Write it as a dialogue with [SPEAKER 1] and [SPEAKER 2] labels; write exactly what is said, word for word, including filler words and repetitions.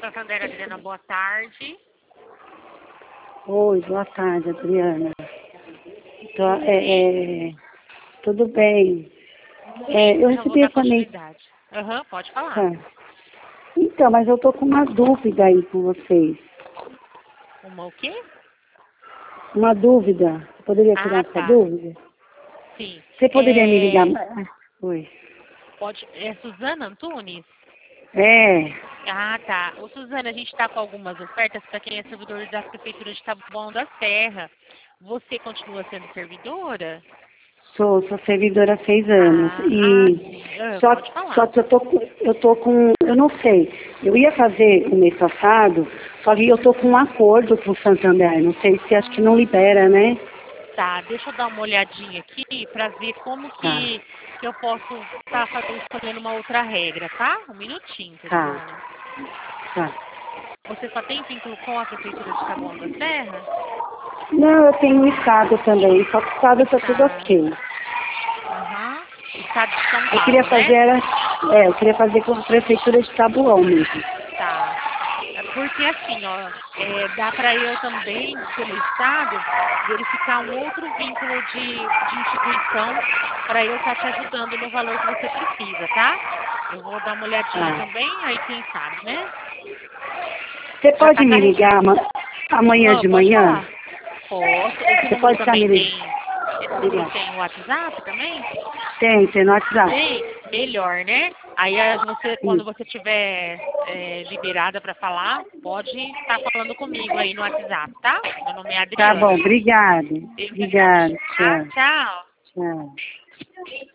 [SPEAKER 1] Santander, Adriana, boa tarde.
[SPEAKER 2] Oi, boa tarde, Adriana. Tô, é, é, tudo bem. É, eu
[SPEAKER 1] Eu já vou
[SPEAKER 2] recebi
[SPEAKER 1] dar
[SPEAKER 2] essa mensagem.
[SPEAKER 1] continuidade. Aham, pode falar.
[SPEAKER 2] Tá. Então, mas eu tô com uma dúvida aí com vocês.
[SPEAKER 1] Uma o quê?
[SPEAKER 2] Uma dúvida. Eu poderia tirar
[SPEAKER 1] Ah,
[SPEAKER 2] essa
[SPEAKER 1] tá.
[SPEAKER 2] dúvida?
[SPEAKER 1] Sim.
[SPEAKER 2] Você poderia me ligar?
[SPEAKER 1] É...
[SPEAKER 2] Ah, Oi.
[SPEAKER 1] Pode... É Suzana Antunes?
[SPEAKER 2] É,
[SPEAKER 1] Ah, tá. Ô, Suzana, a gente está com algumas ofertas para quem é servidor da Prefeitura de Taboão da Serra. Você continua sendo servidora?
[SPEAKER 2] sou, sou servidora há seis anos.
[SPEAKER 1] Ah, ah
[SPEAKER 2] E
[SPEAKER 1] sim. Ah,
[SPEAKER 2] só,
[SPEAKER 1] pode
[SPEAKER 2] só
[SPEAKER 1] falar.
[SPEAKER 2] que eu tô, com- eu tô com. Eu não sei. Eu ia fazer o mês passado, só que eu tô com um acordo com o Santander. Não sei se acho que não libera,
[SPEAKER 1] Ah,
[SPEAKER 2] né?
[SPEAKER 1] tá. Deixa eu dar uma olhadinha aqui para ver como
[SPEAKER 2] Tá,
[SPEAKER 1] que, que eu posso estar escolhendo uma outra regra, tá? Um minutinho,
[SPEAKER 2] tá,
[SPEAKER 1] Tatiana.
[SPEAKER 2] tá.
[SPEAKER 1] Você só tem vínculo com a Prefeitura de Taboão da Serra?
[SPEAKER 2] Não, eu tenho um estado também, só que o estado tá tudo
[SPEAKER 1] Tá.
[SPEAKER 2] ok.
[SPEAKER 1] Aham. Estado de São
[SPEAKER 2] Eu queria
[SPEAKER 1] Paulo,
[SPEAKER 2] fazer,
[SPEAKER 1] né?
[SPEAKER 2] era, é, eu queria fazer com a prefeitura de Taboão mesmo.
[SPEAKER 1] Tá. É porque assim, ó, é, dá para eu também, pelo Estado, verificar um outro vínculo de, de instituição para eu estar te ajudando no valor que você precisa, tá? Eu vou dar uma olhadinha
[SPEAKER 2] Tá.
[SPEAKER 1] também, aí quem sabe, né?
[SPEAKER 2] Você
[SPEAKER 1] Já
[SPEAKER 2] pode
[SPEAKER 1] tá
[SPEAKER 2] me ligar
[SPEAKER 1] carregado.
[SPEAKER 2] ama- amanhã
[SPEAKER 1] Ah,
[SPEAKER 2] de
[SPEAKER 1] pode
[SPEAKER 2] manhã?
[SPEAKER 1] falar. Posso. Esse
[SPEAKER 2] Você
[SPEAKER 1] número
[SPEAKER 2] pode estar me
[SPEAKER 1] também
[SPEAKER 2] ligando?
[SPEAKER 1] tem. Esse número
[SPEAKER 2] Obrigada.
[SPEAKER 1] tem WhatsApp também?
[SPEAKER 2] Tem, tem no WhatsApp.
[SPEAKER 1] Tem, melhor, né? Aí eh, você, quando
[SPEAKER 2] Isso.
[SPEAKER 1] você tiver eh, liberada para falar, pode estar falando comigo aí no WhatsApp, tá? Meu nome é
[SPEAKER 2] Tá bom,
[SPEAKER 1] Adriana.
[SPEAKER 2] obrigada.
[SPEAKER 1] Eu que
[SPEAKER 2] Obrigada,
[SPEAKER 1] agradeço, tá?
[SPEAKER 2] tchau,
[SPEAKER 1] Tchau.
[SPEAKER 2] tchau.